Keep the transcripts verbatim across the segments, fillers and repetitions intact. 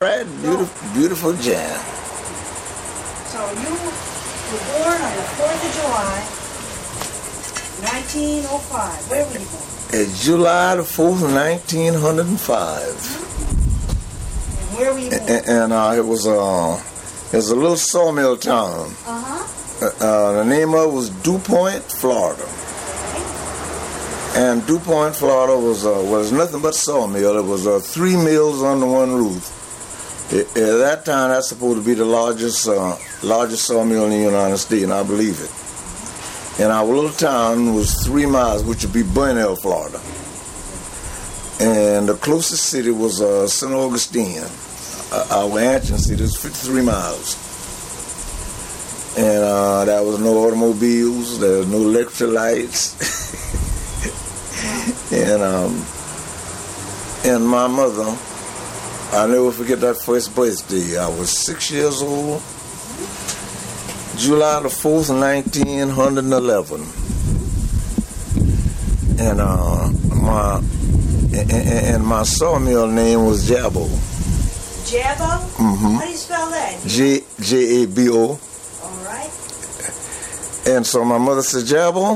Right, beautiful, beautiful Jan. So you were born on the fourth of July, nineteen oh five. Where were you born? It's July the fourth, nineteen oh five. And where were you born? And, and uh, it was uh, it was a little sawmill town. Uh-huh. Uh, uh, the name of it was DuPont, Florida. And DuPont, Florida was uh, was nothing but sawmill. It was uh, three mills under one roof. It, at that time, that's supposed to be the largest uh, largest sawmill in the United States, and I believe it. And our little town was three miles, which would be Bunnell, Florida. And the closest city was uh, Saint Augustine. Uh, our ancient city was fifty-three miles. And uh, there was no automobiles, there was no electric lights. and um, and my mother, I'll never forget that first birthday. I was six years old. July the fourth, nineteen eleven. And uh, my and, and my sawmill name was Jabo. Jabo? Mm-hmm. How do you spell that? J J A B O. All right. And so my mother said, Jabo.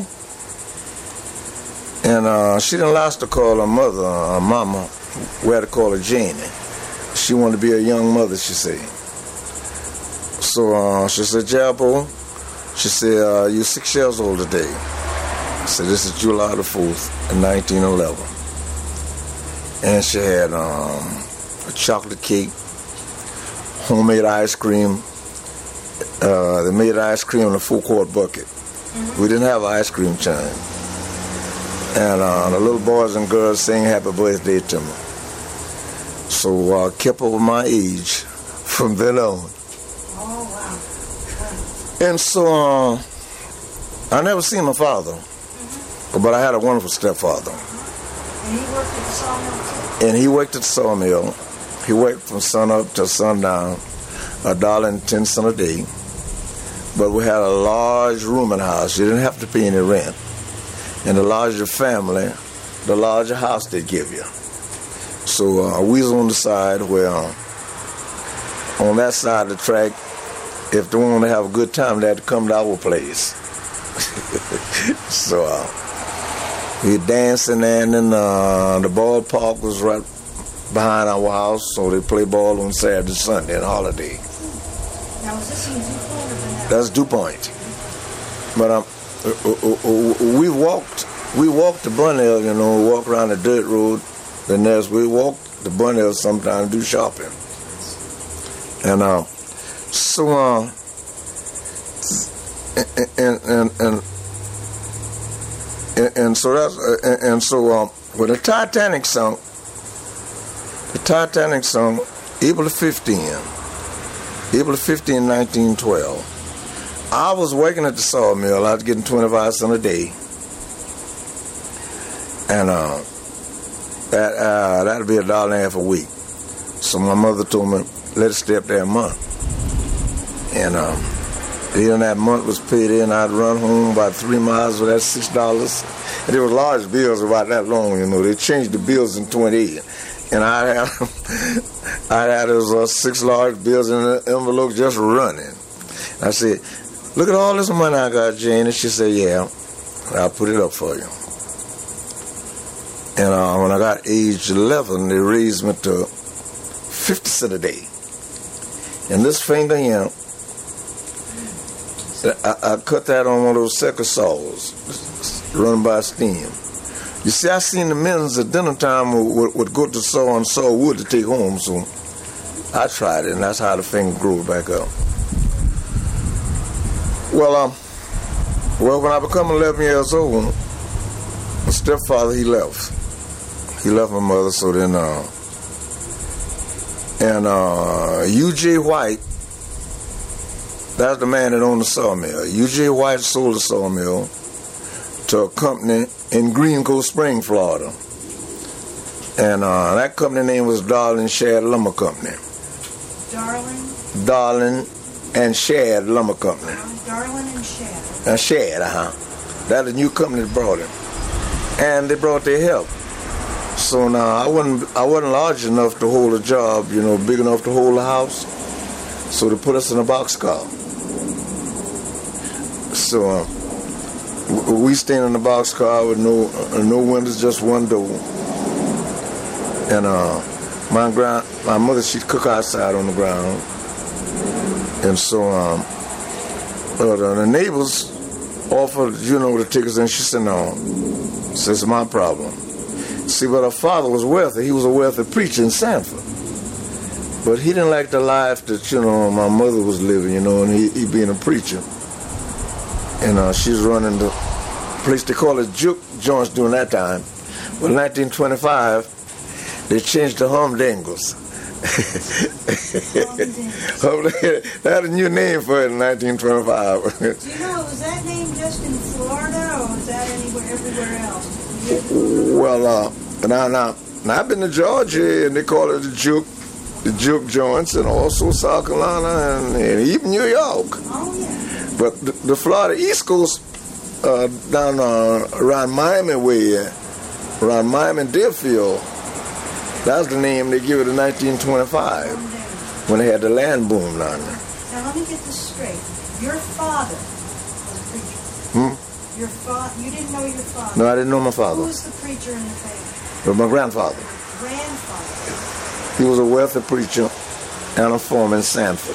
And uh, she didn't like to call her mother, her mama. We had to call her Janie. She wanted to be a young mother, she said. So uh, she said, Jabo, she said, uh, you're six years old today. I said, this is July the fourth, nineteen eleven. And she had um, a chocolate cake, homemade ice cream. Uh, they made ice cream in a four-quart bucket. Mm-hmm. We didn't have an ice cream chime. And uh, the little boys and girls sang happy birthday to me. So I uh, kept up with my age from then on. Oh, wow. And so uh, I never seen my father, mm-hmm. but I had a wonderful stepfather. And he worked at the sawmill too? And he worked at the sawmill. He worked from sun up to sundown, a dollar and ten cents a day. But we had a large rooming house. You didn't have to pay any rent. And the larger the family, the larger house they give you. So uh, we was on the side where, uh, on that side of the track, if they wanted to have a good time, they had to come to our place. so uh, we dancing, and then uh, the ballpark was right behind our house, so they play ball on Saturday, Sunday, and holiday. Now, was this in DuPont or Bunnell? That's DuPont. But um, uh, uh, uh, we walked, we walked to Bunnell, you know, walk around the dirt road. Then there's, we walk to Bunnell sometimes to do shopping. And uh, so, uh, and, and, and, and, and so that's, and, and so, uh, when the Titanic sunk, the Titanic sunk April fifteenth, April fifteenth, nineteen twelve. I was working at the sawmill. I was getting twenty-five cents a day. And, uh, That uh, that'd be a dollar and a half a week. So my mother told me, let it stay up there a month. And um, then that month was paid in. I'd run home about three miles with that six dollars. And there were large bills about that long, you know. They changed the bills in twenty-eight. And I had I had those uh, six large bills in the envelope just running. I said, look at all this money I got, Jane. And she said, yeah, I'll put it up for you. And uh, when I got age eleven, they raised me to fifty cents a day. And this finger here, I, I cut that on one of those circuit saws, run by steam. You see, I seen the men at dinner time would, would go to saw and saw wood to take home, so I tried it, and that's how the finger grew back up. Well, um, well, when I become eleven years old, my stepfather, he left. He left my mother, so then, uh, and uh, U J White, that's the man that owned the sawmill. U J White sold the sawmill to a company in Green Cove Spring, Florida. And uh, that company name was Darling Shad Lumber Company. Darling? Darling and Shad Lumber Company. Uh, Darling and Shad. Uh, Shad, uh-huh. That's a new company that brought him. And they brought their help. So now I wasn't I wasn't large enough to hold a job, you know, big enough to hold a house. So they put us in a boxcar. So uh, we stayed in the boxcar with no uh, no windows, just one door. And uh, my grand my mother, she'd cook outside on the ground. And so um, uh, the, the neighbors offered, you know, to take us in. She said, no, so it's my problem. See, but her father was wealthy. He was a wealthy preacher in Sanford. But he didn't like the life that, you know, my mother was living, you know, and he, he being a preacher. And uh, she's running the place, they call it juke joints during that time. But in nineteen twenty-five, they changed to Humdingles. They had a new name for it in nineteen twenty-five. Do you know, was that name just in Florida, or was that anywhere, everywhere else? Well, uh, now, now, now I've been to Georgia, and they call it the juke, the juke joints, and also South Carolina, and, and even New York. Oh, yeah. But the, the Florida East Coast, uh, down uh, around Miami way, around Miami and Deerfield, that's the name they give it in nineteen twenty-five, when they had the land boom down there. Now, let me get this straight. Your father was a preacher. Hmm? Your fa- you didn't know your father? No, I didn't know my father. Who was the preacher in the family? But my grandfather. Grandfather. He was a wealthy preacher and a foreman in Sanford.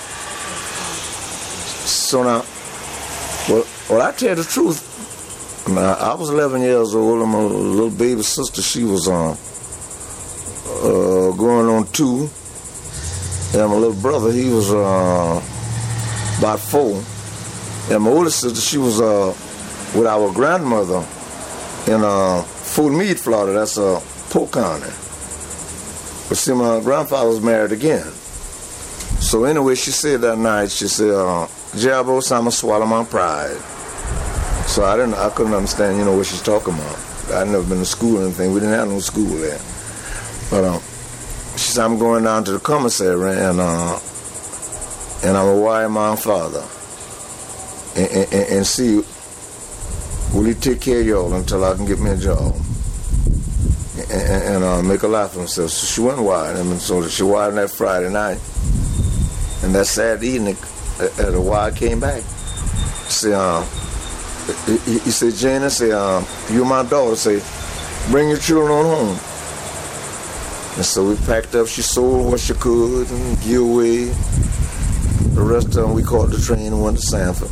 So now, well, well, I tell you the truth. Now, I was eleven years old, and my little baby sister, she was uh, uh, going on two. And my little brother, he was uh, about four. And my older sister, she was uh, with our grandmother in uh, Fort Meade, Florida. That's uh, Polk County. But see, my grandfather was married again. So anyway, she said that night, she said, uh, Jabos, I'm going to swallow my pride. So I didn't, I couldn't understand, you know, what she's talking about. I'd never been to school or anything. We didn't have no school there. But uh, she said, I'm going down to the commissary, and uh, and I'm going to wire my father and, and, and see, will he take care of y'all until I can get me a job and, and, and uh, make a life for himself. So she went and wired him, and so she wired him that Friday night. And that Saturday evening, uh, the wire came back. Say, uh, he, he said, Jane, I say, uh, you're my daughter. Say, bring your children on home. And so we packed up. She sold what she could and give away. The rest of them, we caught the train and went to Sanford.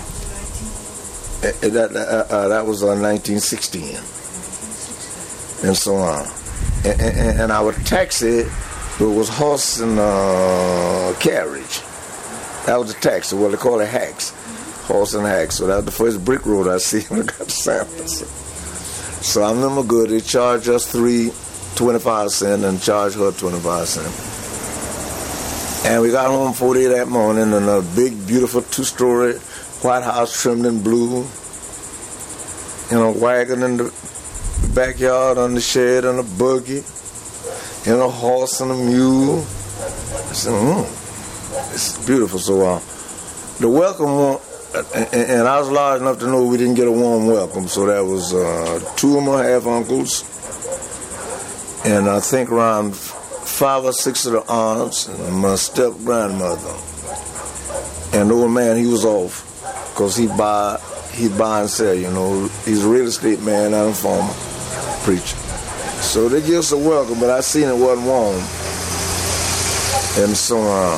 Uh, that, uh, uh, that was uh, nineteen sixteen. And so on. Uh, and, and, and our taxi, it was horse and uh, carriage. That was the taxi, what they call it, hacks. Horse and hacks. So that was the first brick road I see when I got to Sanford. So, so I remember good. They charged us three twenty-five cents and charged her twenty-five cents. And we got home four days that morning in a big, beautiful two-story White House trimmed in blue. In a wagon in the backyard, on the shed, on a buggy. And a horse and a mule. I said, hmm, it's beautiful. So uh, the welcome, and, and I was large enough to know we didn't get a warm welcome. So that was uh, two of my half-uncles, and I think around five or six of the aunts, and my step-grandmother. And the old man, he was off, because he'd buy, he'd buy and sell, you know. He's a real estate man and a farmer, preacher. So they give us a welcome, but I seen it wasn't warm. And so uh,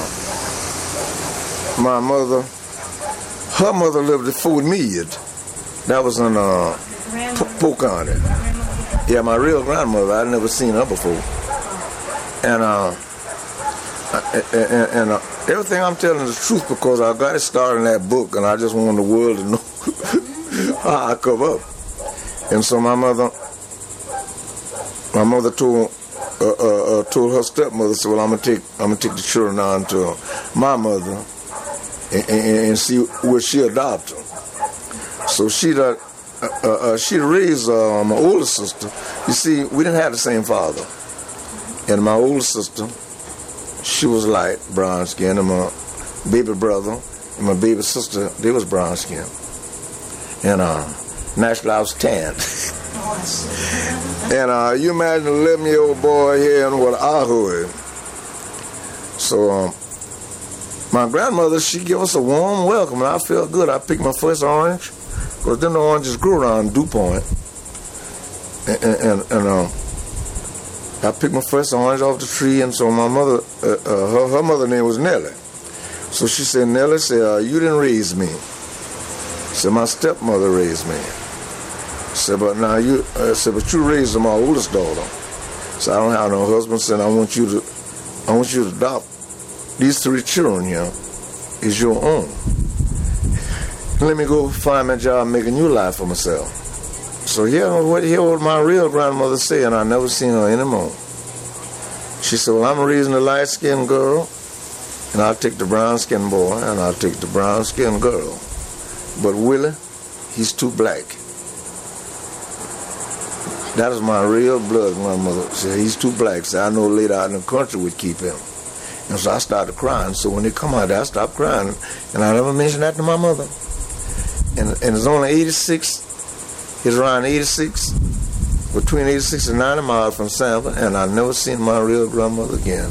my mother, her mother lived at Fort Meade. That was in uh, Polk County. Yeah, my real grandmother, I'd never seen her before. And uh, and, and uh, everything I'm telling is the truth, because I got it started in that book, and I just wanted the world to know how I come up. And so my mother, my mother told uh, uh, uh, told her stepmother, said, "Well, I'm gonna take I'm gonna take the children on to my mother and, and, and see where she adopt them." So she uh, uh, uh, she raised uh, my older sister. You see, we didn't have the same father, and my older sister, she was light brown skin, and my baby brother and my baby sister, they was brown skin, and uh, naturally I was tan. And uh, you imagine an eleven-year-old boy hearing what I heard. So um, my grandmother, she gave us a warm welcome, and I felt good. I picked my first orange, because then the oranges grew around DuPont. And, and, and, and um, I picked my first orange off the tree, and so my mother, uh, uh, her, her mother's name was Nellie. So she said, Nellie, said, uh, you didn't raise me. Said, my stepmother raised me. Said, but now you, uh, said, but you raised my oldest daughter. So I don't have no husband. Said, I want you to, I want you to adopt these three children here. Is your own. Let me go find my job, make a new life for myself. So here, what here what my real grandmother said, and I never seen her anymore. She said, well, I'm raising a light-skinned girl, and I'll take the brown-skinned boy, and I'll take the brown-skinned girl. But Willie, he's too black. That is my real blood grandmother. She said, he's too black. So I know later out in the country would keep him. And so I started crying. So when they come out there, I stopped crying. And I never mentioned that to my mother. And, and it's only eighty-six, it's around eighty-six, between eighty-six and ninety miles from Sanford, and I never seen my real grandmother again.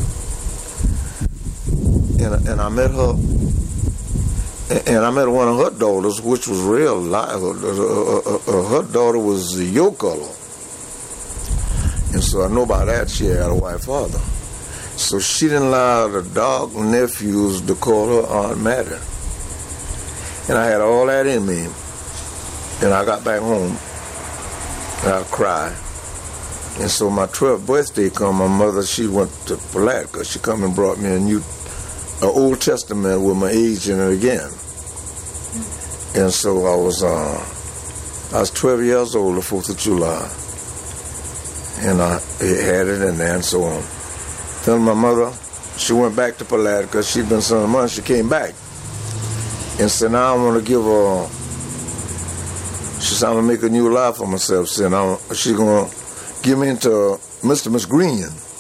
And, and I met her, and I met one of her daughters, which was real live. Her, her, her daughter was your color. And so I know about that she had a white father. So she didn't allow the dog nephews to call her Aunt Mattie. And I had all that in me. And I got back home and I cried. And so my twelfth birthday come, my mother, she went to Palatka. She come and brought me a new, an Old Testament with my age in it again. And so I was, uh, I was twelve years old the fourth of July. And I had it in there and so on. Then my mother, she went back to Palatka. She'd been some months. She came back and said, now I want to give her, she said, I'm going to make a new life for myself. She said, now she's going to give me into Mister Miss Green.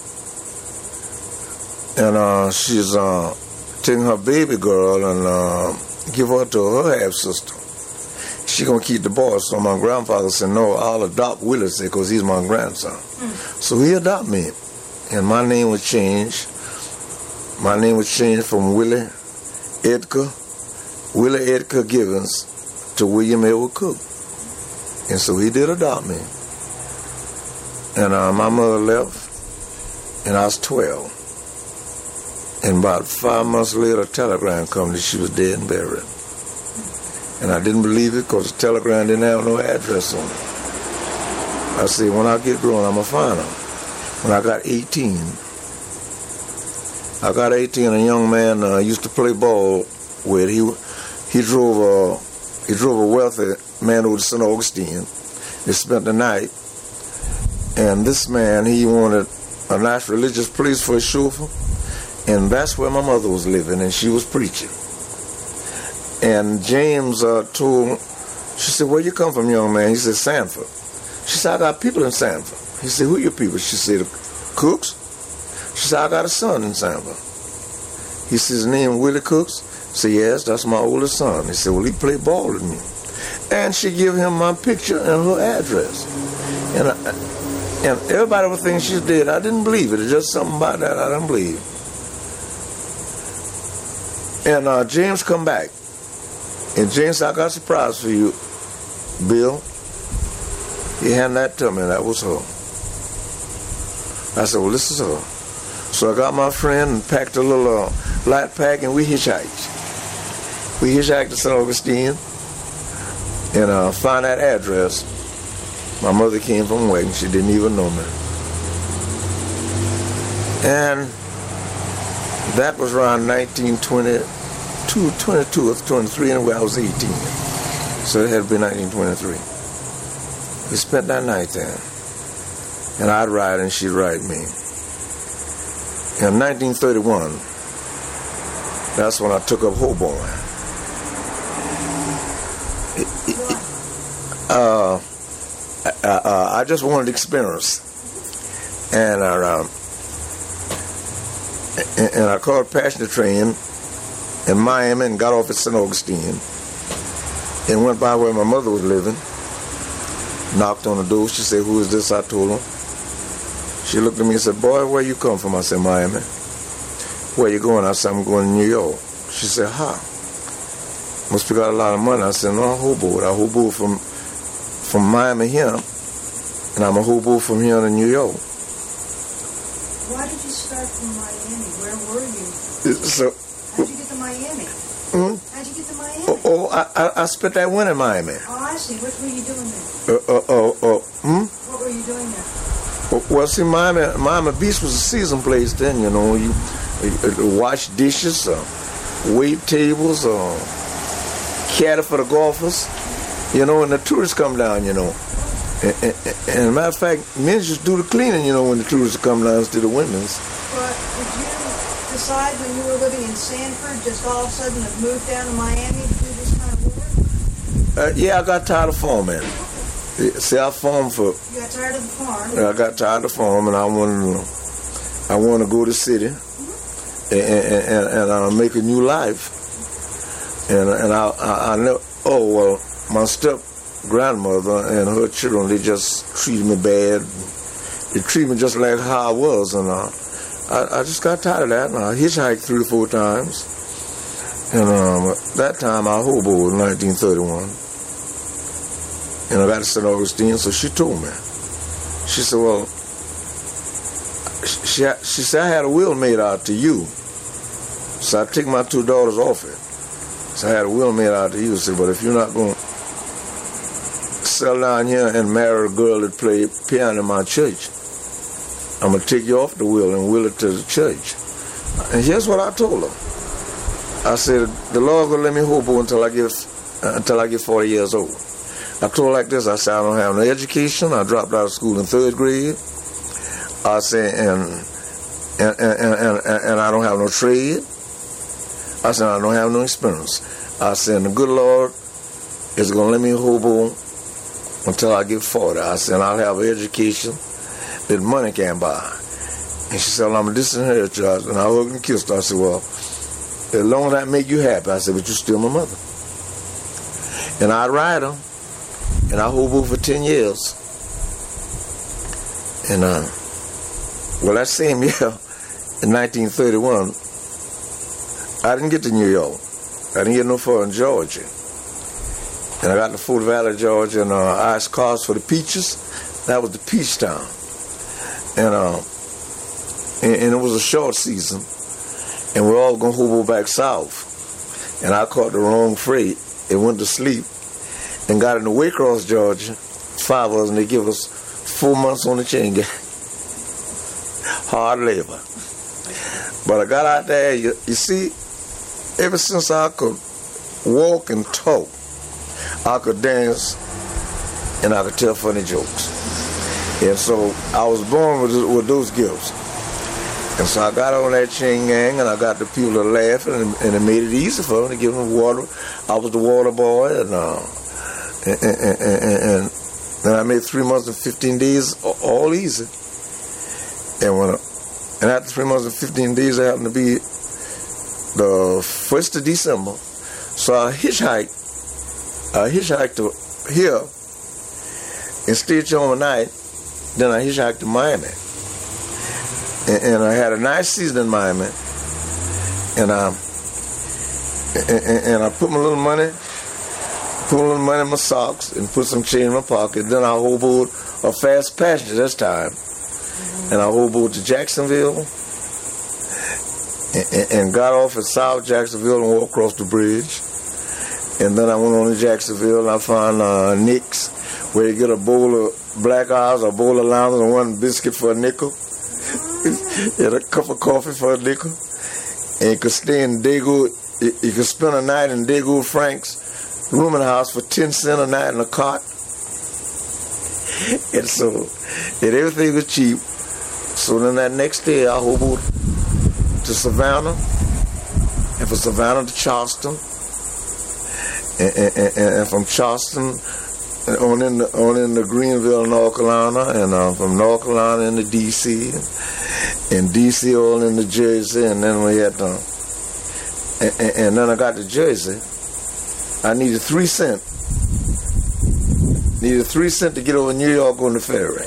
And uh, she's uh, taking her baby girl and uh, give her to her half-sister. She going to keep the boy. So my grandfather said, no, I'll adopt Willie, because he's my grandson. Mm. So he adopted me. And my name was changed. My name was changed from Willie Edgar, Willie Edgar Givens to William Edward Cook. And so he did adopt me. And uh, my mother left, and I was twelve. And about five months later, a telegram came that she was dead and buried. And I didn't believe it because the telegram didn't have no address on it. I said, when I get grown, I'm going to find her. When I got eighteen, I got eighteen, a young man I uh, used to play ball with. He he drove a, he drove a wealthy man over to Saint Augustine. They spent the night. And this man, he wanted a nice religious place for his chauffeur. And that's where my mother was living, and she was preaching. And James uh, told, she said, where you come from, young man? He said, Sanford. She said, I got people in Sanford. He said, who are your people? She said, Cooks. She said, I got a son in Sanford. He said, his name Willie Cooks. I said, yes, that's my oldest son. He said, well, he played ball with me. And she gave him my picture and her address. And, I, and everybody would think she's dead. I didn't believe it. It's just something about that I didn't believe. And uh, James come back. And James said, I got a surprise for you, Bill. He handed that to me, and that was her. I said, well, this is her. So I got my friend and packed a little uh, light pack, and we hitchhiked. We hitchhiked to Saint Augustine, and uh, found that address. My mother came from Wayne. She didn't even know me. And that was around nineteen twenty-two, twenty-two or twenty-three, anyway, I was eighteen. So it had been nineteen twenty-three. We spent that night there. And I'd ride and she'd ride me. In nineteen thirty-one, that's when I took up Holborn. It, it, it, uh, I, uh, I just wanted experience. And I, um, and, and I called a passenger train in Miami and got off at Saint Augustine and went by where my mother was living. knocked on the door. She said, "Who is this?" I told her. She looked at me and said, "Boy, where you come from?" I said, "Miami." "Where you going?" I said, "I'm going to New York." She said, "How?" "Must be got a lot of money." I said, "No, I hobo. I hobo from from Miami here, and I'm a hobo from here to New York." Why did you start from Miami? Where were you? So, how'd you get to Miami? Hmm? How'd you get to Miami? Oh, oh I, I, I spent that winter in Miami. Oh, I see. What were you doing there? Uh, uh, uh, uh, hmm? What were you doing there? Well, see, Miami, Miami Beach was a season place then, you know. You, you wash dishes, uh, wait tables, uh, caddy for the golfers, you know, and the tourists come down, you know. And, and, and as a matter of fact, men just do the cleaning, you know, when the tourists come down to the windows. But did you decide when you were living in Sanford, just all of a sudden have moved down to Miami to do this kind of work? Uh, yeah, I got tired of farming. See, I farmed for... You got tired of the farm? I got tired of farm, and I wanted to, I wanted to go to the city mm-hmm. and, and, and, and uh, make a new life. And and I, I, I know, oh, well, my step-grandmother and her children, they just treated me bad. They treated me just like how I was, and uh, I, I just got tired of that, and I hitchhiked three or four times. And um, that time I hoboed in nineteen thirty-one. And I got to Saint Augustine, so she told me. She said, well, she, she said, I had a will made out to you. So I took my two daughters off it. So I had a will made out to you. I said, but if you're not going to settle down here and marry a girl that played piano in my church, I'm going to take you off the will and will it to the church. And here's what I told her. I said, the Lord will let me hobo until I get, uh, until I get forty years old. I told her like this, I said, I don't have no education. I dropped out of school in third grade. I said, and and, and, and, and, and I don't have no trade. I said, I don't have no experience. I said, and the good Lord is going to let me hobo until I get forty. I said, I'll have an education that money can't buy. And she said, well, I'm a disinherited child. And I hugged and kissed her. I said, well, as long as that make you happy. I said, but you're still my mother. And I'd ride her. And I hobo for ten years. And, uh, well, that same year, in nineteen thirty-one, I didn't get to New York. I didn't get no further in Georgia. And I got to Fort Valley, Georgia, and uh, I asked cars for the peaches. That was the peach town. And, uh, and, and it was a short season. And we're all going to hobo back south. And I caught the wrong freight and went to sleep. And got in the Waycross, Georgia, five of us, and they give us four months on the chain gang. Hard labor. But I got out there, you, you see, ever since I could walk and talk, I could dance, and I could tell funny jokes. And so I was born with, with those gifts. And so I got on that chain gang, and I got the people to laugh, and, and it made it easy for them to give them water. I was the water boy, and... Uh, And, and, and, and then I made three months and fifteen days all easy. And when I, and after three months and fifteen days, it happened to be the first of December. So I hitchhiked, I hitchhiked to here and stayed here overnight. Then I hitchhiked to Miami. And, and I had a nice season in Miami. And I, and, and I put my little money Put a little money in my socks and put some change in my pocket. Then I hoboed a fast passenger this time. Mm-hmm. And I hoboed to Jacksonville and, and, and got off at South Jacksonville and walked across the bridge. And then I went on to Jacksonville and I found uh, Nick's, where you get a bowl of black eyes, a bowl of lemons, and one biscuit for a nickel. And a cup of coffee for a nickel. And you could stay in Dago, you, you could spend a night in Dago Frank's rooming house for ten cents a night in a cot. And so, and everything was cheap. So then that next day I hoboed to Savannah, and from Savannah to Charleston, and, and, and, and from Charleston on in the, on into Greenville, North Carolina, and uh, from North Carolina into D C, and, and D C all into Jersey, and then we had to, and, and, and then I got to Jersey. I needed three cents. needed three cents to get over New York on the ferry.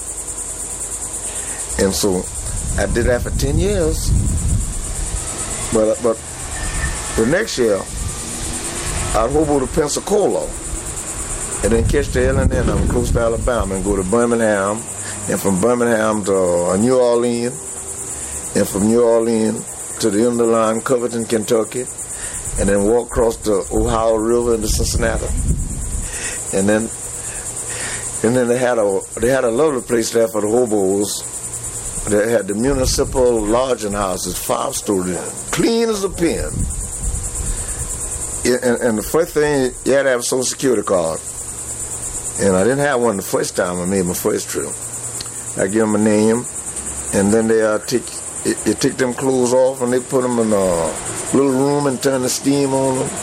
And so I did that for ten years. But but the next year, I'd hobo to Pensacola and then catch the L and N. I'm close to Alabama and go to Birmingham, and from Birmingham to uh, New Orleans, and from New Orleans to the end of the line, Covington, Kentucky, and then walk across the Ohio River into Cincinnati. And then and then they had a they had a lovely place there for the hobos. They had the municipal lodging houses, five stories, clean as a pin. And, and the first thing, you had to have a Social Security card. And I didn't have one the first time I made my first trip. I give them a name, and then they uh, take you take them clothes off, and they put them in a little room and turn the steam on them.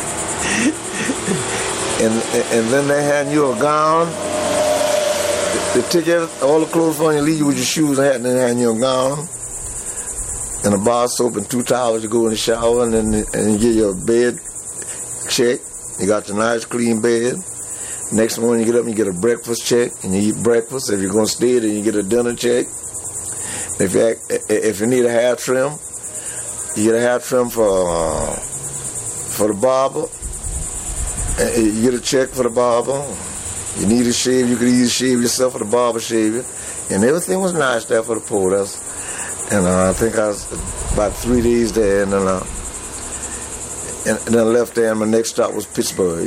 and and then they hand you a gown. They take all the clothes from you, leave you with your shoes and hat, and then hand you a gown and a bar of soap and two towels. You go in the shower, and then and you get your bed check. You got your nice clean bed. Next morning you get up and you get a breakfast check, and you eat breakfast. If you're going to stay, then you get a dinner check. If you if you need a hair trim, you get a hair trim for uh, for the barber. You get a check for the barber. You need a shave, you could either shave yourself or the barber shave you. And everything was nice there for the porters. And uh, I think I was about three days there, and then, uh, and, and then I left there, and my next stop was Pittsburgh.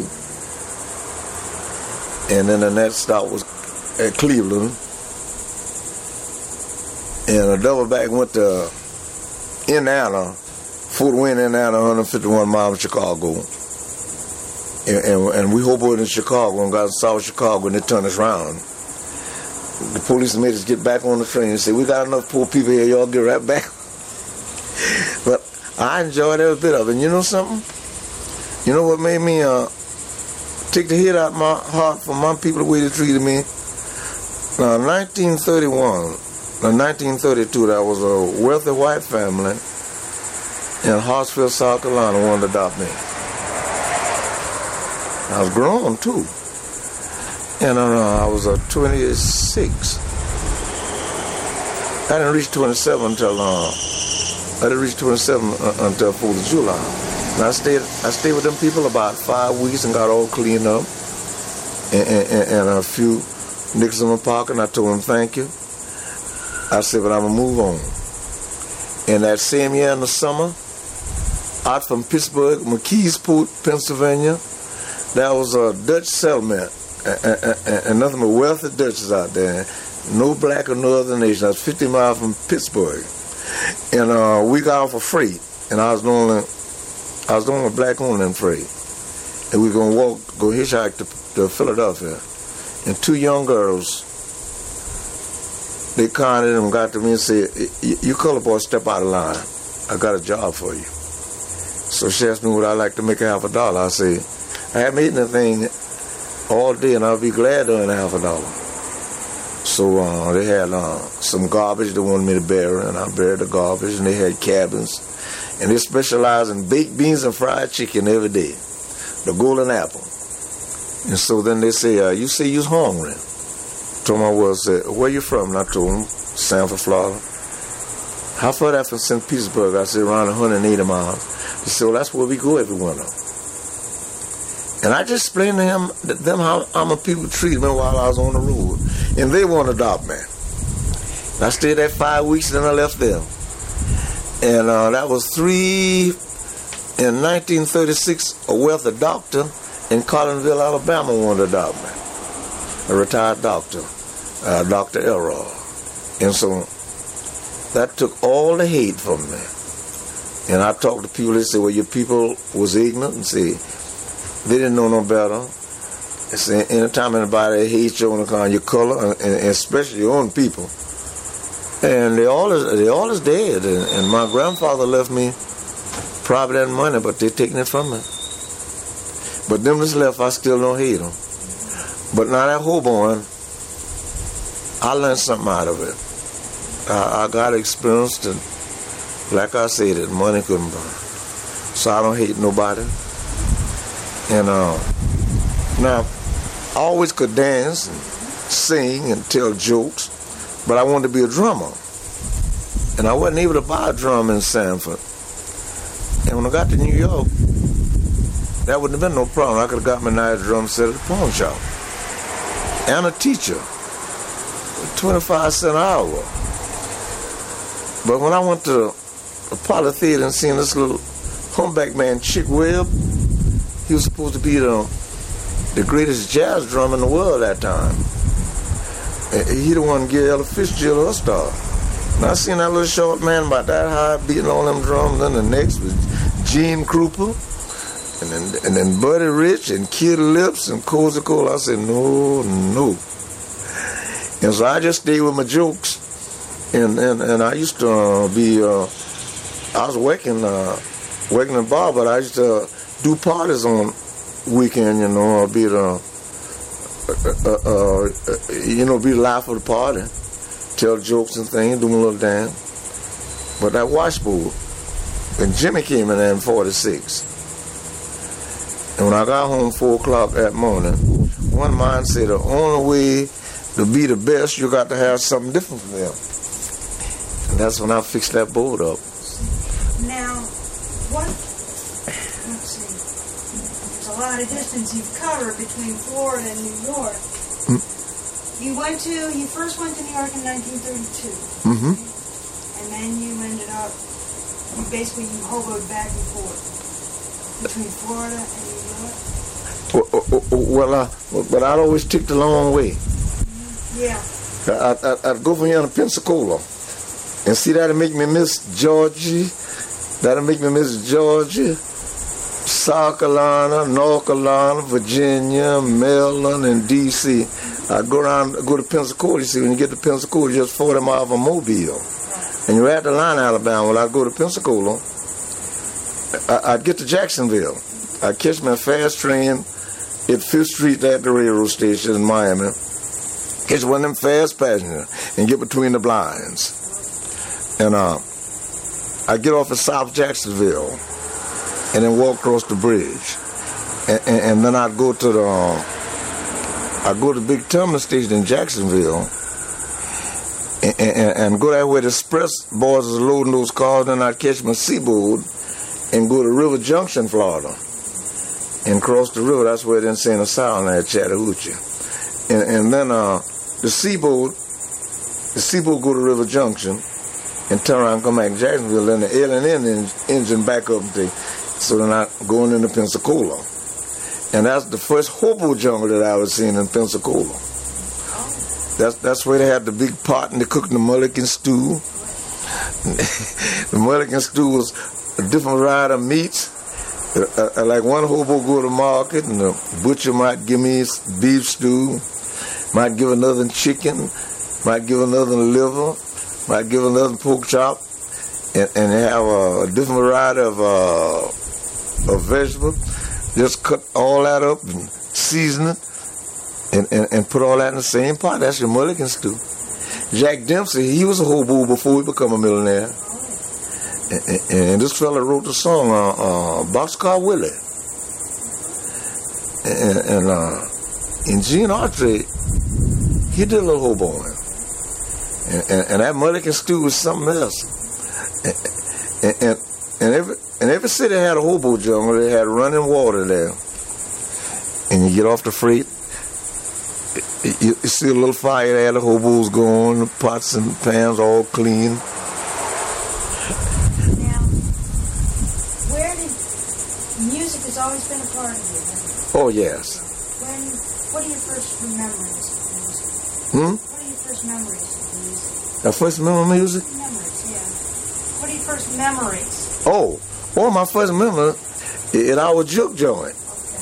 And then the next stop was at Cleveland. And I double back and went to Indiana, Fort Wayne, Indiana, one hundred fifty-one miles from Chicago. And, and, and we hoboed in Chicago and got to South Chicago, and they turned us around. The police made us get back on the train and said, we got enough poor people here, y'all get right back. But I enjoyed every bit of it. And you know something? You know what made me uh, take the hit out of my heart for my people the way they treated me? Now, in nineteen thirty-one, in nineteen thirty-two, there was a wealthy white family in Hartsville, South Carolina, wanted to adopt me. I was grown too, and uh, I was uh, twenty-six. I didn't reach twenty-seven until uh, I didn't reach twenty-seven uh, until fourth of July. And I stayed I stayed with them people about five weeks and got all cleaned up, and, and, and a few nickels in my pocket. And I told them thank you. I said, but I'm gonna move on. And that same year in the summer, out from Pittsburgh, McKeesport, Pennsylvania. There was a Dutch settlement, and, and, and nothing but wealthy Dutchess out there. No black or no other nation. I was fifty miles from Pittsburgh, and uh, we got off a freight, and I was the only, I was the only black on that freight, and we were gonna walk, go hitchhike to, to Philadelphia, and two young girls, they counted and got to me and said, "You color boy, step out of line. I got a job for you." So she asked me would I like to make a half a dollar. I said, I haven't eaten anything all day, and I'll be glad to earn a half a dollar. So uh, they had uh, some garbage they wanted me to bury, and I buried the garbage, and they had cabins. And they specialized in baked beans and fried chicken every day, the golden apple. And so then they say, uh, you say you're hungry. Told them I was, uh, where you from? And I told them, Sanford, Florida. How far that from Saint Petersburg? I said, around one hundred eighty miles. He said, well, that's where we go every winter. And I just explained to him, them how, how my people treated me while I was on the road. And they want to adopt me. And I stayed there five weeks, and then I left them. And uh, that was three, in nineteen thirty-six, a wealthy doctor in Collinsville, Alabama wanted to adopt me. A retired doctor, uh, Doctor Elrod. And so that took all the hate from me. And I talked to people, they said, well, your people was ignorant, and said, they didn't know no better. They said, anytime anybody hates you on account of your color, and, and especially your own people, and they all is, they all is dead. And, and my grandfather left me property and money, but they taking it from me. But them that's left, I still don't hate them. But now that hoboing, I learned something out of it. I, I got experience to, like I said, that money couldn't buy. So I don't hate nobody. And uh, now, I always could dance and sing and tell jokes, but I wanted to be a drummer. And I wasn't able to buy a drum in Sanford. And when I got to New York, that wouldn't have been no problem. I could have got me a nice drum set at the pawn shop. And a teacher, twenty-five cents an hour. But when I went to the Apollo Theater and seen this little humpback man, Chick Webb, he was supposed to be the, the greatest jazz drummer in the world at that time. And he the one gave Ella Fitzgerald her star. And I seen that little short man about that high beating all them drums. Then the next was Gene Krupa, and then and then Buddy Rich and Kid Lips and Cozy Cole. I said, no, no. And so I just stayed with my jokes. And and, and I used to uh, be, uh, I was working, uh, working in a bar, but I used to uh, do parties on weekend, you know, I'd be the, uh, uh, uh, you know, be the life of the party. Tell jokes and things, do my little dance. But that washboard, when Jimmy came in there in forty-six, and when I got home four o'clock that morning, one man said the only way to be the best, you got to have something different from them. And that's when I fixed that board up. Now, what, let's see, there's a lot of distance you've covered between Florida and New York. Mm. You went to, you first went to New York in nineteen thirty-two. Mm-hmm. And then you ended up, you basically, you hoboed back and forth between Florida and New York. Well, uh, but I'd always take the long way. Yeah. I'd, I'd, I'd go from here to Pensacola. And see, that'd make me miss Georgia. That'd make me miss Georgia, South Carolina, North Carolina, Virginia, Maryland, and D C I go around, go to Pensacola. You see, when you get to Pensacola, just forty miles from Mobile. And you're at the line, Alabama. Well, I'd go to Pensacola. I, I'd get to Jacksonville. I'd catch my fast train at Fifth Street at the railroad station in Miami. Catch one of them fast passengers and get between the blinds. And uh, I'd get off at South Jacksonville and then walk across the bridge. And, and, and then I'd go to the... Uh, I'd go to the big terminal station in Jacksonville and, and, and go that way the express boys is loading those cars. Then I'd catch my seaboard and go to River Junction, Florida, and cross the river. That's where it insane asylum at Chattahoochee. And, and then uh, the seaboard, the seaboard go to River Junction and turn around and come back to Jacksonville. Then the L and N engine back up there. So then I going into Pensacola. And that's the first hobo jungle that I was seeing in Pensacola. That's that's where they had the big pot and they cooked the mulligan stew. The mulligan stew was a different variety of meats. Uh, uh, like one hobo go to market and the butcher might give me beef stew, might give another chicken, might give another liver, might give another pork chop, and, and have a, a different variety of uh, of vegetables. Just cut all that up and season it and, and, and put all that in the same pot. That's your mulligan stew. Jack Dempsey, he was a hobo before he became a millionaire. And, and, and this fella wrote the song, uh, uh, Boxcar Willie. And, and, uh, and Gene Autry, he did a little hoboing. And, and, and that mulligan stew was something else. And, and, and, and every... And every city had a hobo jungle. They had running water there. And you get off the freight, you, you see a little fire there, the hobos going, the pots and pans all clean. Now, where did music has always been a part of you? Oh, yes. When, what are your first memories of music? Hmm? What are your first memories of music? The first memory of music? Memories, yeah. What are your first memories? Oh. Well, my first memory at our juke joint.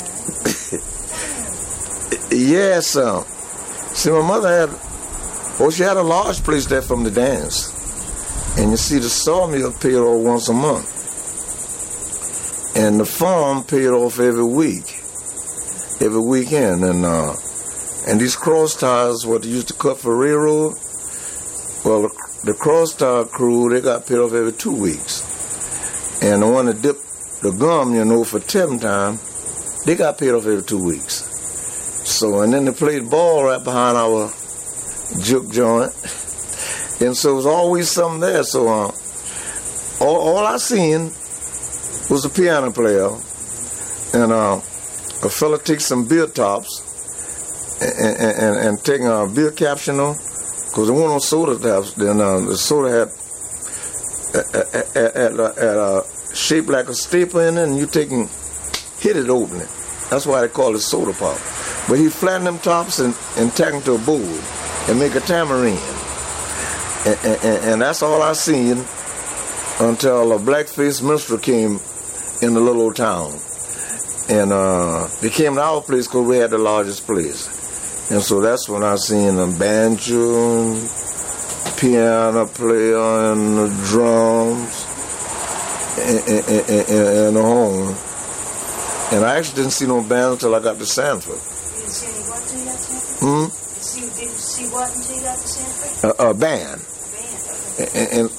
Okay. Yes, um, see, my mother had, well, she had a large place there from the dance. And you see, the sawmill paid off once a month. And the farm paid off every week, every weekend. And uh, and these cross ties, what they used to cut for railroad, well, the, the cross tie crew, they got paid off every two weeks. And the one that dipped the gum, you know, for ten time, they got paid off every two weeks. So so, and then they played ball right behind our juke joint. And so it was always something there. So uh, all, all I seen was a piano player. And uh, a fella takes some beer tops and, and, and, and taking a beer caps, you know, because there weren't no soda tops. Then uh, the soda had at, at, at, at a shape like a staple in it, and you take and hit it open it. That's why they call it soda pop. But he flattened them tops and, and tack them to a bowl and make a tamarind. And, and, and that's all I seen until a black-faced minstrel came in the little old town. And uh, they came to our place because we had the largest place. And so that's when I seen a banjo, piano player, and the drums, and, and, and, and the horn. And I actually didn't see no band until I got to Sanford. You didn't see any what until you got to Sanford? Hmm? You see, didn't see what until you got to Sanford? A, a band. A band, okay. And, and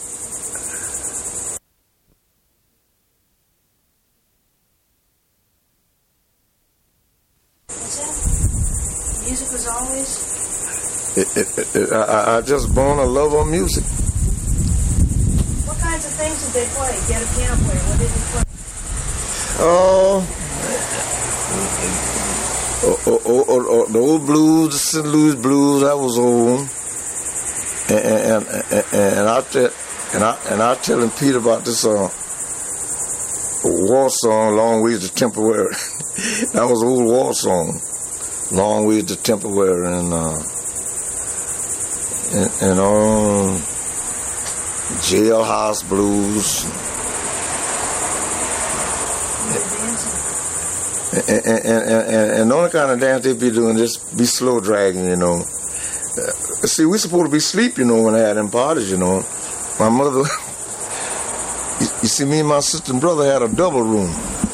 What's that? Music was always... it, it, it, I, I just born a love of music. What kinds of things did they play? Get a piano player. What did they play? Oh, oh, oh, oh, oh, oh, the old blues, the Saint Louis blues, that was old. And and and, and, and I tell and I and I telling Pete about this uh, war song, "Long Ways to Temporary." That was an old war song, "Long Ways to Temporary," and uh, and, and um, Jailhouse Blues. And, and, and, and, and the only kind of dance they be doing just be slow dragging, you know. Uh, see, we supposed to be asleep, you know, when I had them parties, you know. My mother, you, you see, me and my sister and brother had a double room.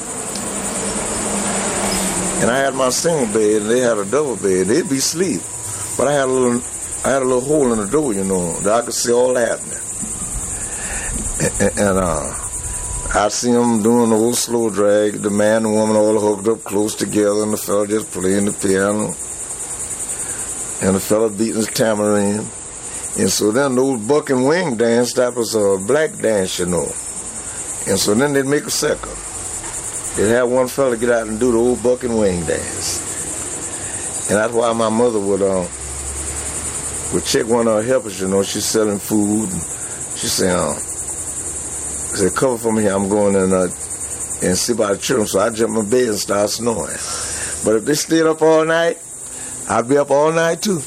And I had my single bed, and they had a double bed. They'd be asleep. But I had a little, I had a little hole in the door, you know, that I could see all happening. And, and, and uh, I see them doing the old slow drag, the man and woman all hooked up close together, and the fella just playing the piano, and the fella beating his tamarind. And so then the old buck and wing dance, that was a black dance, you know. And so then they'd make a second. They'd have one fella get out and do the old buck and wing dance. And that's why my mother would uh, would check one of her helpers, you know, she's selling food, and she said, uh, I said, cover for me here, I'm going in uh, and see about the children. So I jumped in my bed and started snoring. But if they stayed up all night, I'd be up all night too.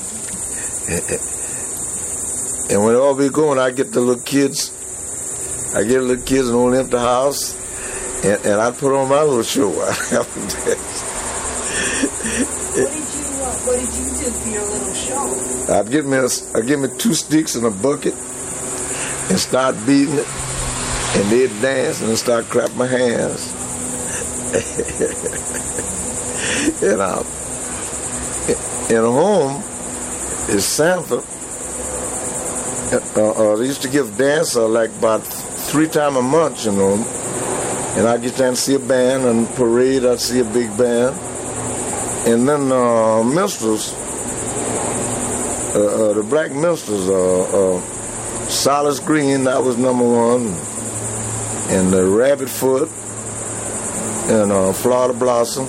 And when they all be going, I get the little kids, I get the little kids in an old empty house, and, and I'd put on my little show. What did you uh, What did you do for your little show? I'd get me a, I'd get me two sticks and a bucket and start beating it. And they'd dance and start clapping my hands. And uh, in home is Sanford. Uh, uh, they used to give dance uh, like about three times a month, you know. And I get down to see a band, and parade I'd see a big band. And then uh, minstrels, uh, uh, the black minstrels, uh, uh, Silas Green, that was number one. And the Rabbit Foot, and uh, Florida Blossom,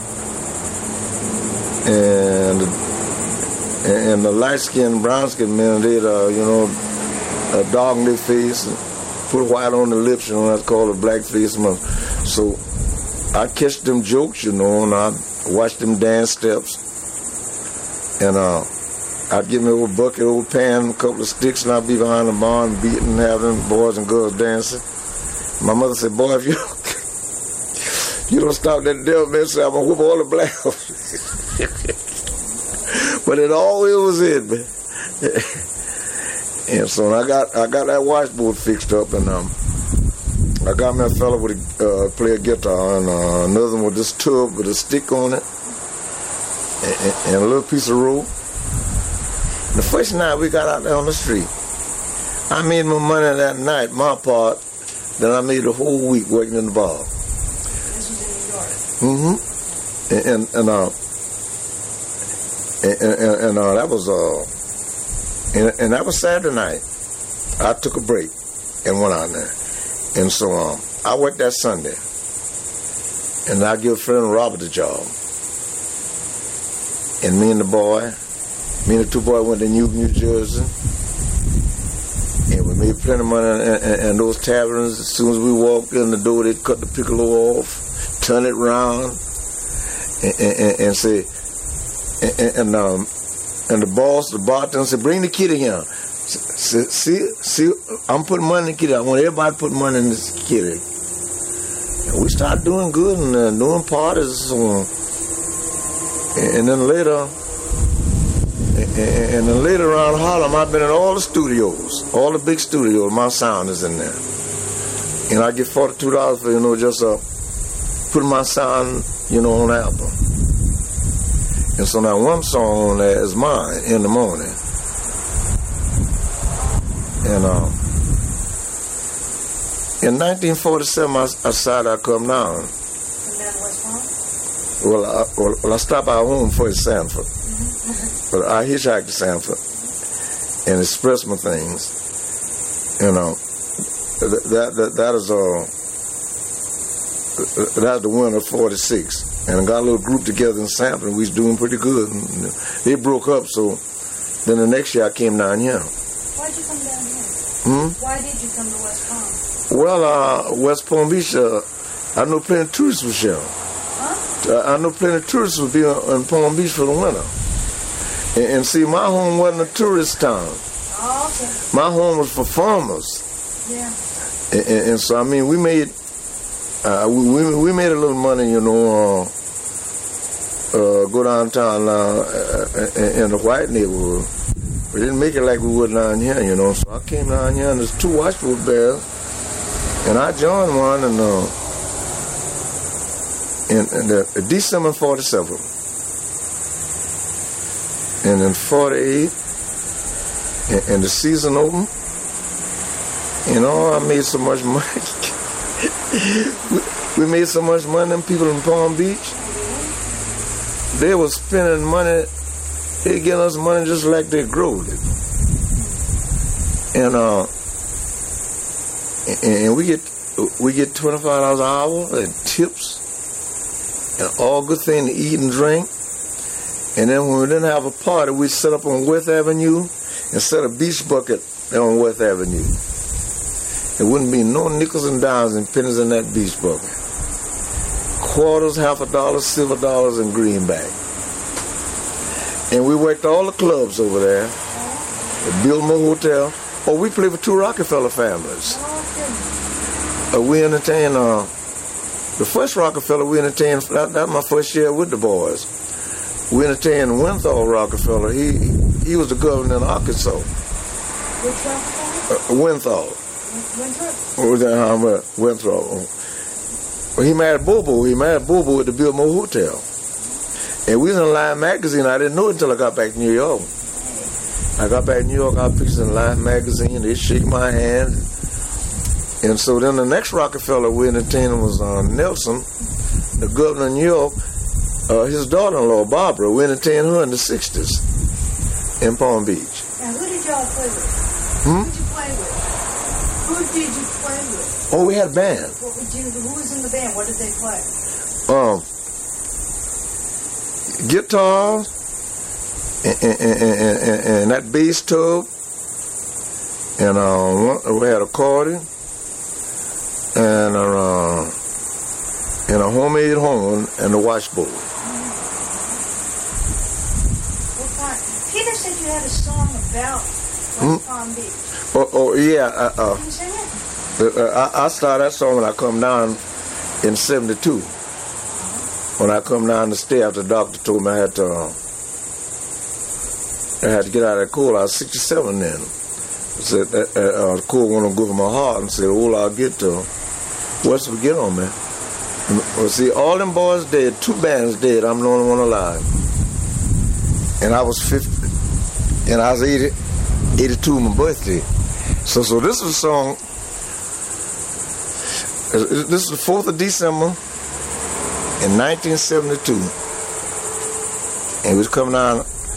and and the light-skinned, brown-skinned men, they'd, uh, you know, uh, darken their face and put white on the lips, you know, that's called a black face. So I catch them jokes, you know, and I'd watch them dance steps. And uh, I'd give me a little bucket, old pan, a couple of sticks, and I'd be behind the barn beating, having boys and girls dancing. My mother said, boy, if you you don't stop that devil man, say I'm going to whoop all the black. But it always was it, man. And so I got I got that washboard fixed up, and um, I got me a fella with a, uh, play a guitar, and uh, another one with this tub with a stick on it, and, and a little piece of rope. The first night we got out there on the street, I made my money that night, my part, that I made the whole week working in the bar. This was in New York. Mm-hmm. And, and, and uh, And, and, and uh, that was uh, and, and that was Saturday night. I took a break and went out there. And so um, I worked that Sunday. And I give a friend Robert the job. And me and the boy, me and the two boys went to New, New Jersey. And we made plenty of money in, in, in those taverns. As soon as we walked in the door, they'd cut the piccolo off, turn it round, and, and, and say, and, and, um, and the boss, the bartender said, bring the kitty here. See, see, see, I'm putting money in the kitty. I want everybody to put money in this kitty. And we started doing good and uh, doing parties. So, and, and then later, and, and then later around Harlem, I've been in all the studios, all the big studios. My sound is in there. And I get forty-two dollars for, you know, just uh, putting my sound, you know, on the album. And so now one song on there is mine, In the Morning. And um, in nineteen forty-seven, I, I decided I'd come down. And then West Palm? Well, I, well, well, I stopped at home first in Sanford. Mm-hmm. But I hitchhiked to Sanford and expressed my things. You know, that that that, that is uh, that's the winter of forty-six. And I got a little group together in Sanford, and we was doing pretty good. And they broke up, so then the next year I came down here. Why'd you come down here? Hmm? Why did you come to West Palm? Well, uh, West Palm Beach, uh, I know plenty of tourists was here. Huh? Uh, I know plenty of tourists would be in Palm Beach for the winter. And, and see, my home wasn't a tourist town. Oh, okay. My home was for farmers. Yeah. And, and, and so, I mean, we made uh, we, we we made a little money, you know, uh, uh, go downtown uh, in the white neighborhood. We didn't make it like we would down here, you know. So I came down here, and there's two watchboat bears, and I joined one in, uh, in, in the, December forty-seven. And in forty-eight, and, and the season opened, you know, I made so much money. we, we made so much money, them people in Palm Beach, they were spending money. They give us money just like they growed it. And uh and, and we get we get twenty five dollars an hour and tips and all good thing to eat and drink. And then when we didn't have a party, we'd set up on West Avenue and set a beach bucket on West Avenue. There wouldn't be no nickels and dimes and pennies in that beach bucket. Quarters, half a dollar, silver dollars, and greenback. And we worked all the clubs over there, the Biltmore Hotel. Oh, we played for two Rockefeller families. Uh, we entertained, uh, the first Rockefeller we entertained, that, that was my first year with the boys. We entertained Winthal Rockefeller. He he was the governor in Arkansas. Which Rockefeller? Uh, Winthal. Winthrop? What was that? How much? Winthrop. Well, he married Bobo. He married Bobo at the Biltmore Hotel. And we was in Life magazine. I didn't know it until I got back to New York. I got back to New York, I pictures in Life magazine. They shake my hand. And so then the next Rockefeller we entertained was uh, Nelson, the governor of New York. Uh, his daughter-in-law, Barbara, we entertained her in the sixties in Palm Beach. Now, who did y'all play with? Hmm? Who did you play with? Who did you play with? Oh, we had a band. What would you, who was in the band? What did they play? Um, guitars and, and, and, and, and that bass tub, and uh, we had accordion and a, uh, and a homemade horn and a washboard. What part? Peter said you had a song about West Hmm? Palm Beach. Oh, oh yeah. Uh, uh, Can you sing it? Uh, I, I started that song when I come down in seventy-two. When I come down to stay after the doctor told me I had to, uh, I had to get out of that cold. I was sixty-seven then. Said uh, uh, the cold wanted to go for my heart and said, "Oh, I'll get to what's we get on me." Well, see, all them boys dead. Two bands dead. I'm the only one alive. And I was fifty, and I was eighty, eighty-two my birthday. So, so this is a song. This is the fourth of December in nineteen seventy-two. And we was coming down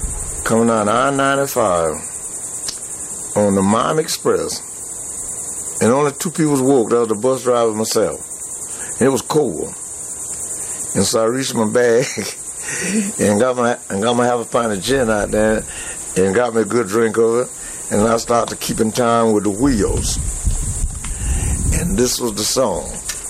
coming down I ninety-five on the Miami Express. And only two people woke. That was the bus driver and myself. And it was cold. And so I reached my bag and got my and got my half a pint of gin out there and got me a good drink of it. And I started to keep in time with the wheels. And this was the song.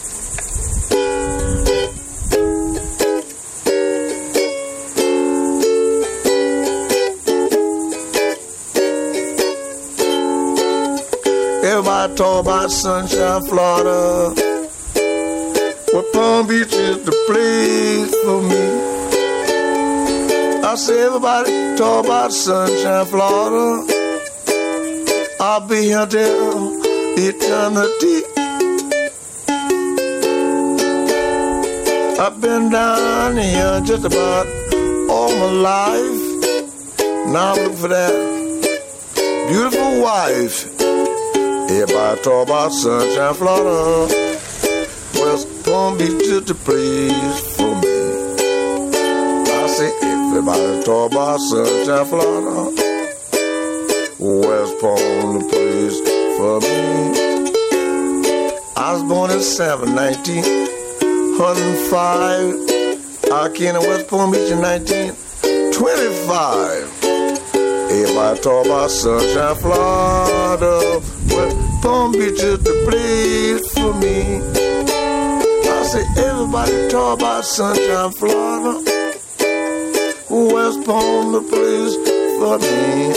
Everybody talk about Sunshine, Florida. Well, Palm Beach is the place for me. I say everybody talk about Sunshine, Florida. I'll be here till eternity. I've been down here just about all my life. Now I'm looking for that beautiful wife. Everybody talk about Sunshine, Florida. West Palm Beach is the place for me. I say everybody talk about Sunshine, Florida. West Palm the place for me. I was born in seven, nineteen oh five. I came to West Palm Beach in nineteen twenty-five. Everybody talk about Sunshine, Florida. West Palm Beach is the place for me. I say everybody talk about Sunshine, Florida. West Palm the place for me.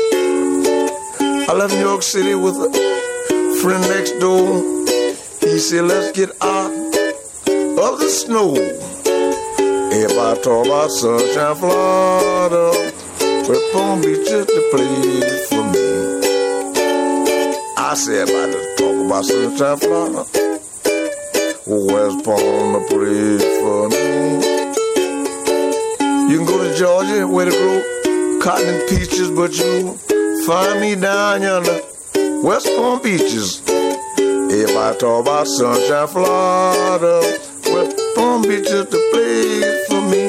I left New York City with a friend next door. He said, let's get out of the snow. Everybody talk about Sunshine, Florida. West Palm Beach is the place for me. I said, everybody talk about Sunshine, Florida. West Palm the place for me. You can go to Georgia where they grow cotton and peaches, but you find me down yonder, West Palm Beaches. Everybody talk about Sunshine, Florida. West Palm Beach is the place for me.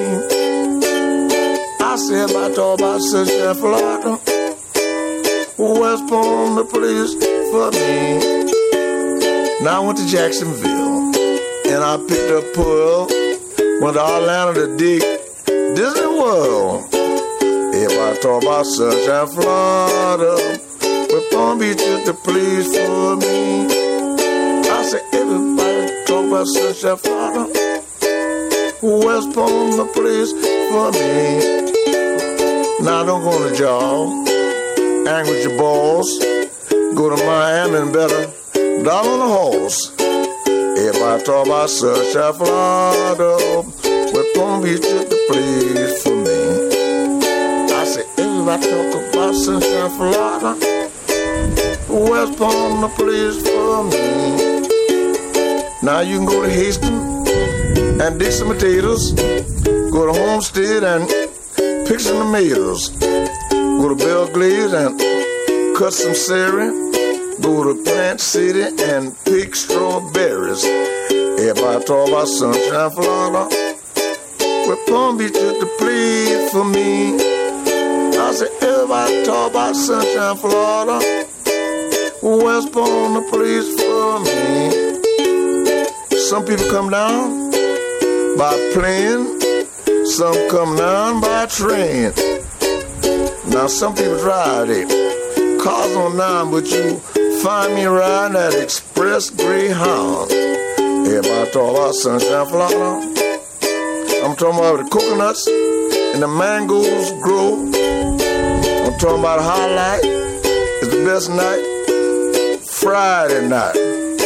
I said, everybody talk about Sunshine, Florida. West Palm the place for me. Now I went to Jacksonville and I picked up Pearl. Went to Orlando to dig Disney World. Everybody talk about Sunshine, Florida. West Palm Beach is the place for me. I say everybody talk about Sunshine, Florida. West Palm the place for me. Now don't go to jail, hang with your balls. Go to Miami and better down on the horse. Everybody talk about Sunshine, Florida. West Palm Beach is the place for me. I say everybody talk about Sunshine, Florida. West Palm the place for me. Now you can go to Hastings and dig some potatoes. Go to Homestead and pick some tomatoes. Go to Belgrade and cut some celery. Go to Plant City and pick strawberries. Everybody talk about Sunshine, Florida. West Palm Beach is the place for me. I say everybody talk about Sunshine, Florida. West Palm the place for me. Some people come down by plane. Some come down by train. Now some people drive it. Cars on nine, but you find me riding that Express Greyhound. Everybody talk about Sunshine, Florida. I'm talking about the coconuts and the mangoes grow. I'm talking about a highlight. It's the best night, Friday night.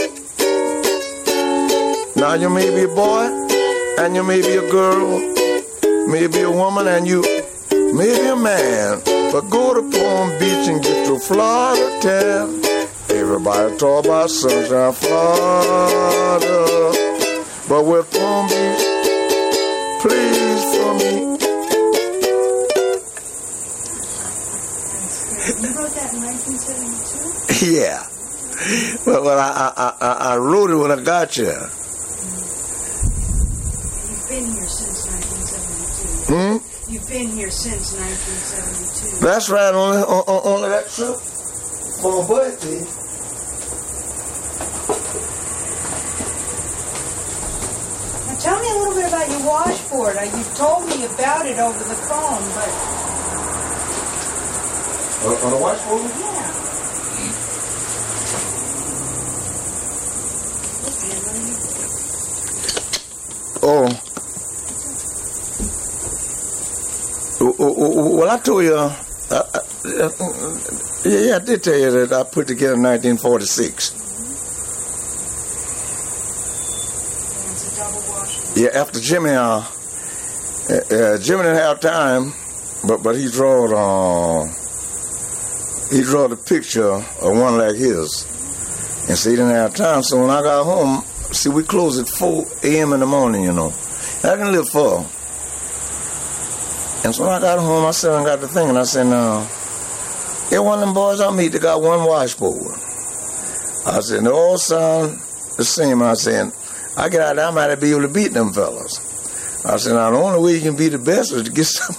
Now you may be a boy and you may be a girl, maybe a woman and you may be a man. But go to Palm Beach and get your Florida tan. Everybody talk about Sunshine, Florida. But with Palm Beach, please for me. You wrote that in nineteen seventy-two? Yeah. Well, well I, I, I, I wrote it when I got here. You've been here since nineteen seventy-two. Hmm? you've been here since nineteen seventy-two. That's right, only, on, on, only that trip for my birthday. Now tell me a little bit about your washboard. Uh, you told me about it over the phone, but... Uh, on the washboard? Yeah. Oh. Well, I told you, uh, uh, uh, yeah, I did tell you that I put together in nineteen forty-six. And it's a double washboard. Yeah, after Jimmy, uh, uh, Jimmy didn't have time, but but he drawed, uh, he drawed a picture of one like his, and so he didn't have time. So when I got home, see, we closed at four a.m. in the morning, you know. I didn't live far. And so when I got home, I said, I got the thing, and I said, no, yeah, one of them boys I meet, they got one washboard. I said, no, son, the same. I said, I get out there, I might be able to beat them fellas. I said, now, the only way you can be the best is to get some,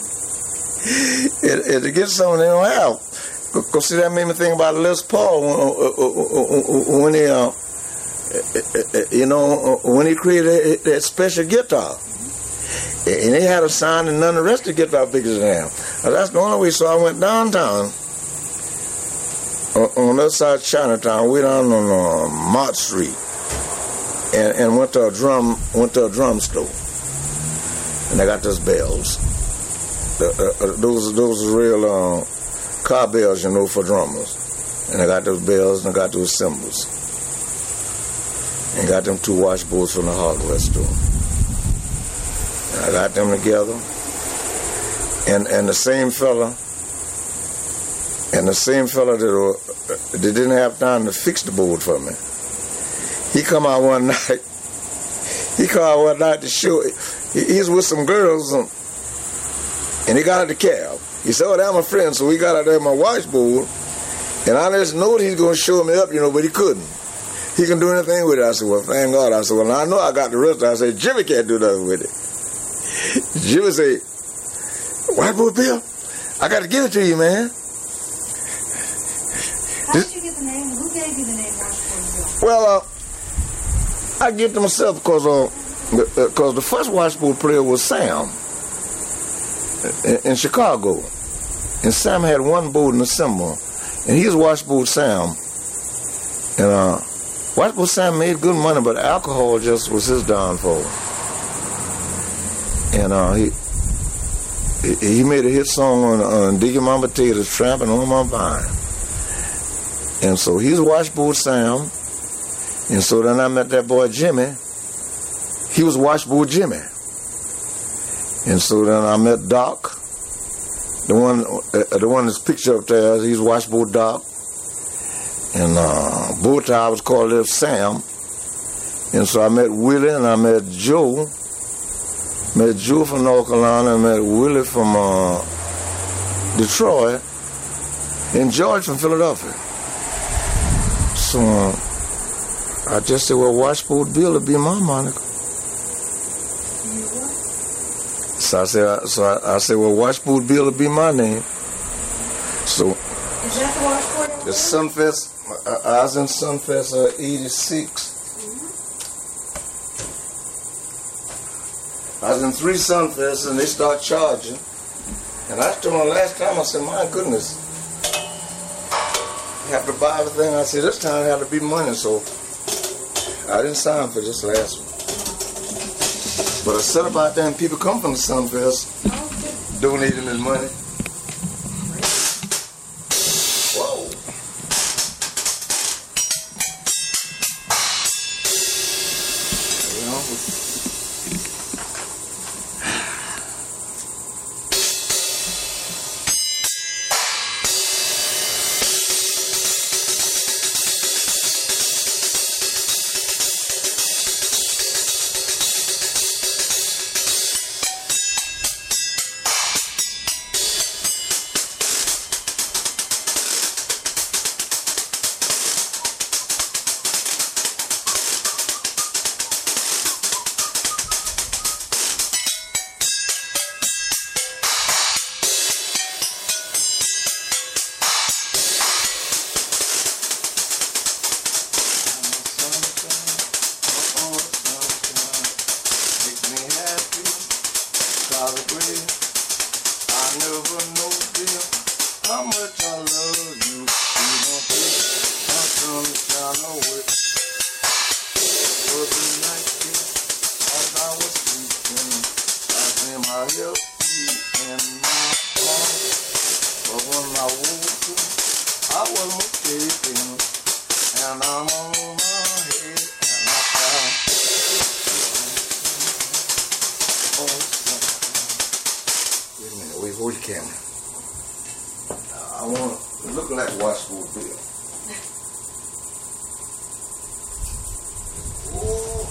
is, is to get something they don't have. Because, see, that made me think about Les Paul when, when he, uh, you know, when he created that special guitar. And they had a sign and none of the rest of the guitar pictures than him. That's the only way. So I went downtown, on, on the other side of Chinatown, way down on uh, Mott Street, and, and went to a drum went to a drum store. And I got those bells. The, uh, uh, those those are real uh, car bells, you know, for drummers. And I got those bells and I got those cymbals. And got them two washboards from the hardware store. I got them together, and and the same fella, and the same fella that, uh, that didn't have time to fix the board for me. He come out one night. He come out one night to show. He, he's with some girls, and, and he got out the cab. He said, "Oh, they're my friends." So we got out there my washboard, and I just know that he's gonna show me up, you know, but he couldn't. He can do anything with it. I said, "Well, thank God." I said, "Well, I know I got the rest of it." I said, "Jimmy can't do nothing with it." Jimmy said, "Washboard Bill, I got to give it to you, man." How did you get the name? Who gave you the name Washboard Bill? Well, uh, I get it to myself because uh, the, uh, cause the first washboard player was Sam in, in Chicago. And Sam had one board and a cymbal. And he was Washboard Sam. And uh, Washboard Sam made good money, but alcohol just was his downfall. And uh, he he made a hit song on, on Digging My Potatoes, Tramping on My Vine. And so he's Washboard Sam. And so then I met that boy Jimmy. He was Washboard Jimmy. And so then I met Doc, the one uh, the one that's pictured up there. He's Washboard Doc. And uh, both I was called Little Sam. And so I met Willie and I met Joe. Met Joe from North Carolina, and met Willie from uh, Detroit, and George from Philadelphia. So uh, I just said, well, Washboard Bill would be my moniker. So I said, so I, I said, well, Washboard Bill would be my name. So is that the washboard? the Sunfest, I, I was in Sunfest uh, eighty-six. I was in three Sunfests and they start charging. And I told them last time, I said, my goodness, you have to buy everything. I said, this time it had to be money, so I didn't sign for this last one. But I said about that, and people come from the Sunfest, donating their money. Whoa. You know, camera. I want to look like Washington Bill. Oh.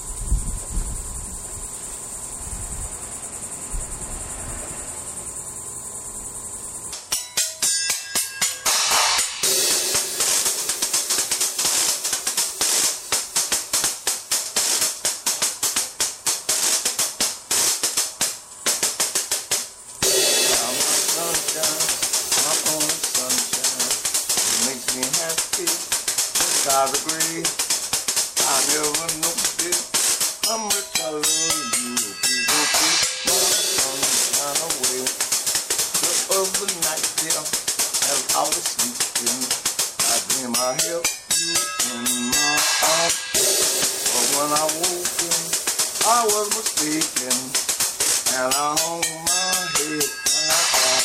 I agree. I never know this. How much I love you. You don't keep my sunshine away. The other night, yeah, as I was sleeping, I dream I held you in my arms. But when I woke in, I was mistaken, and I hung my head and I cried.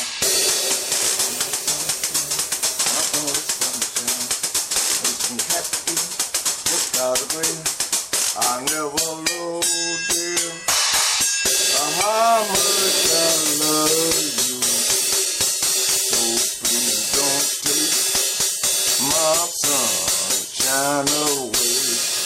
Out of way, I never loved you. How much I love you. So please don't take my sunshine away.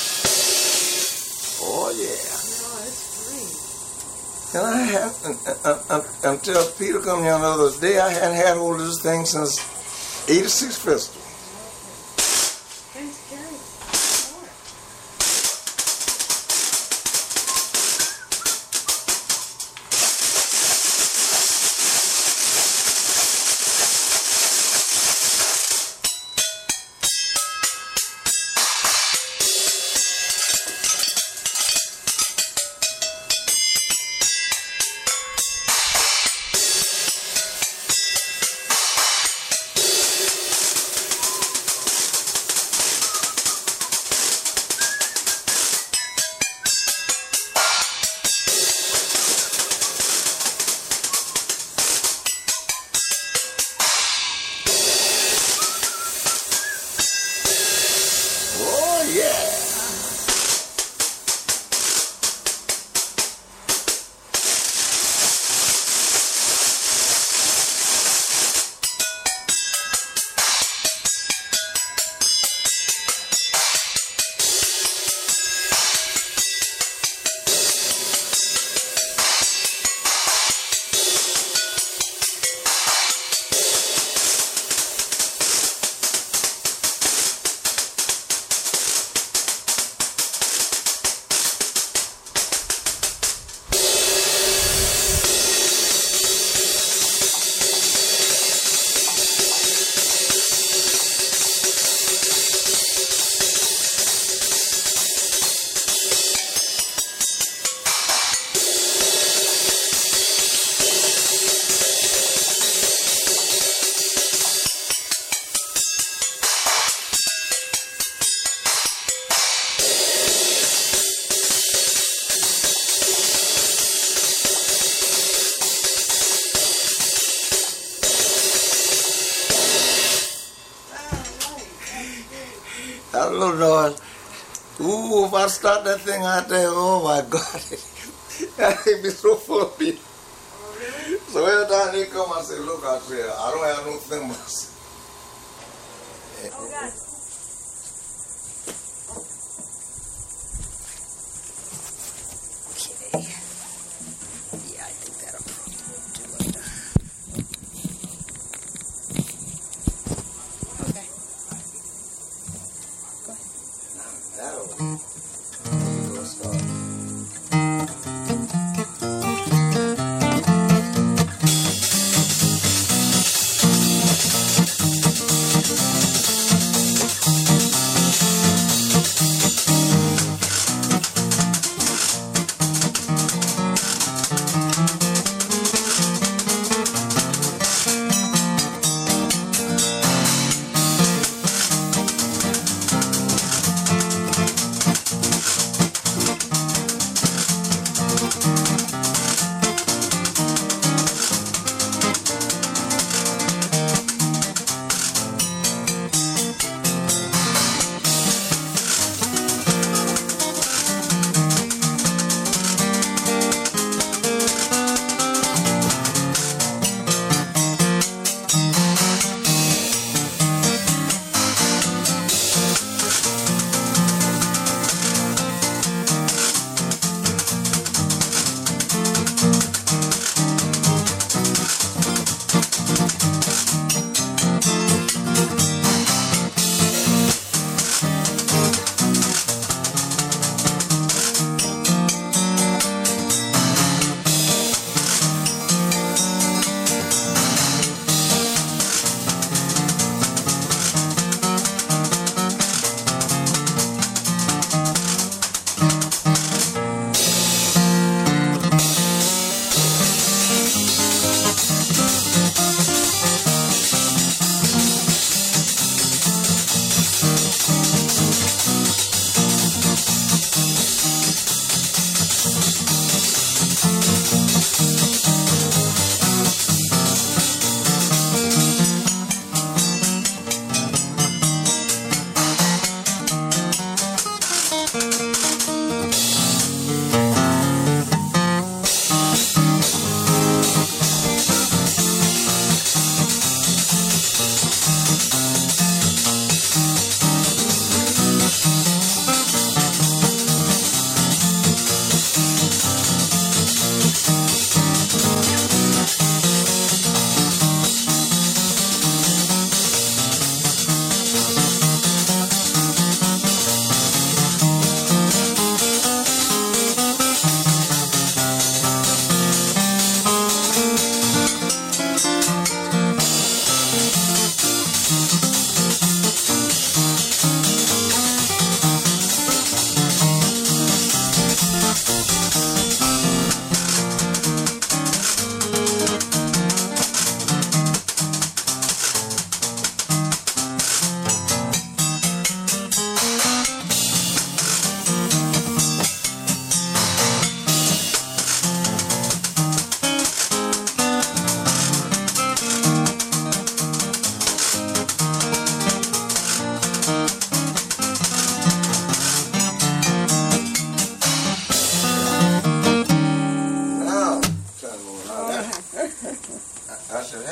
Oh yeah. No, it's free. And I had uh, uh, until Peter come here the other day, I hadn't had hold of this thing since eighty-six Festival. That little noise. Ooh, if I start that thing out there, oh my God. That thing be so full of people. Oh, really? So every time they come, I say, look, I say, I don't have no thimbles. Oh, God. Okay. Yeah, I think that'll probably do it. Okay. Go ahead. That'll go start.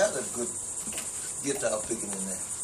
got a good guitar picking in there.